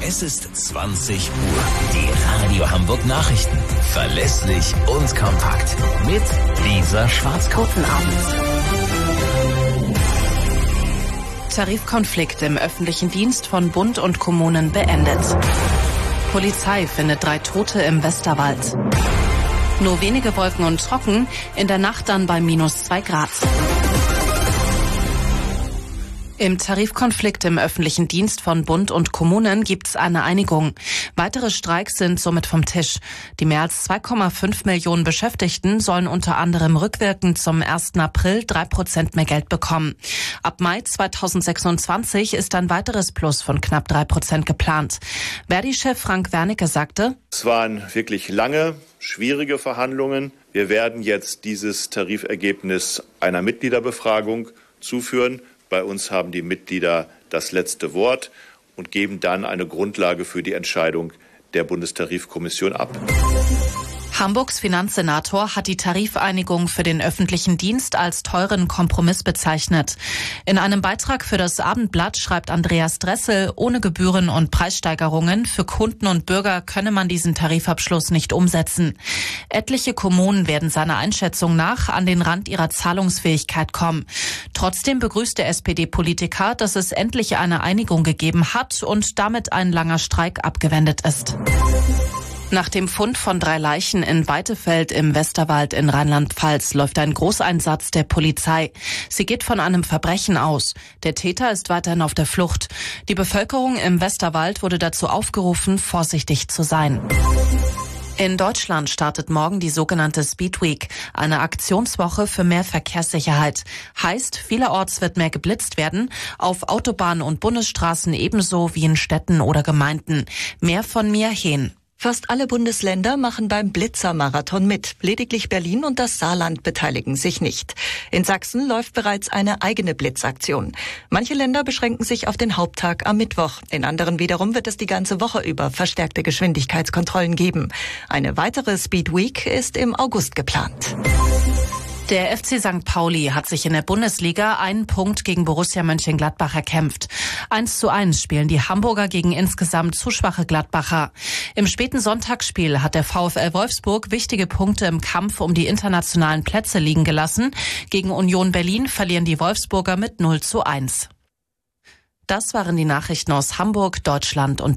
Es ist 20 Uhr. Die Radio Hamburg Nachrichten. Verlässlich und kompakt. Mit Lisa Schwarzkopf. Guten Abend. Tarifkonflikt im öffentlichen Dienst von Bund und Kommunen beendet. Polizei findet 3 Tote im Westerwald. Nur wenige Wolken und trocken, in der Nacht dann bei -2 Grad. Im Tarifkonflikt im öffentlichen Dienst von Bund und Kommunen gibt es eine Einigung. Weitere Streiks sind somit vom Tisch. Die mehr als 2,5 Millionen Beschäftigten sollen unter anderem rückwirkend zum 1. April 3% mehr Geld bekommen. Ab Mai 2026 ist ein weiteres Plus von knapp 3% geplant. Verdi-Chef Frank Wernicke sagte: Es waren wirklich lange, schwierige Verhandlungen. Wir werden jetzt dieses Tarifergebnis einer Mitgliederbefragung zuführen. Bei uns haben die Mitglieder das letzte Wort und geben dann eine Grundlage für die Entscheidung der Bundestarifkommission ab. Hamburgs Finanzsenator hat die Tarifeinigung für den öffentlichen Dienst als teuren Kompromiss bezeichnet. In einem Beitrag für das Abendblatt schreibt Andreas Dressel, ohne Gebühren und Preissteigerungen für Kunden und Bürger könne man diesen Tarifabschluss nicht umsetzen. Etliche Kommunen werden seiner Einschätzung nach an den Rand ihrer Zahlungsfähigkeit kommen. Trotzdem begrüßt der SPD-Politiker, dass es endlich eine Einigung gegeben hat und damit ein langer Streik abgewendet ist. Nach dem Fund von 3 Leichen in Weitefeld im Westerwald in Rheinland-Pfalz läuft ein Großeinsatz der Polizei. Sie geht von einem Verbrechen aus. Der Täter ist weiterhin auf der Flucht. Die Bevölkerung im Westerwald wurde dazu aufgerufen, vorsichtig zu sein. In Deutschland startet morgen die sogenannte Speed Week, eine Aktionswoche für mehr Verkehrssicherheit. Heißt, vielerorts wird mehr geblitzt werden, auf Autobahnen und Bundesstraßen ebenso wie in Städten oder Gemeinden. Mehr von Mia Hehn. Fast alle Bundesländer machen beim Blitzermarathon mit. Lediglich Berlin und das Saarland beteiligen sich nicht. In Sachsen läuft bereits eine eigene Blitzaktion. Manche Länder beschränken sich auf den Haupttag am Mittwoch. In anderen wiederum wird es die ganze Woche über verstärkte Geschwindigkeitskontrollen geben. Eine weitere Speed Week ist im August geplant. Der FC St. Pauli hat sich in der Bundesliga einen Punkt gegen Borussia Mönchengladbach erkämpft. 1:1 spielen die Hamburger gegen insgesamt zu schwache Gladbacher. Im späten Sonntagsspiel hat der VfL Wolfsburg wichtige Punkte im Kampf um die internationalen Plätze liegen gelassen. Gegen Union Berlin verlieren die Wolfsburger mit 0:1. Das waren die Nachrichten aus Hamburg, Deutschland und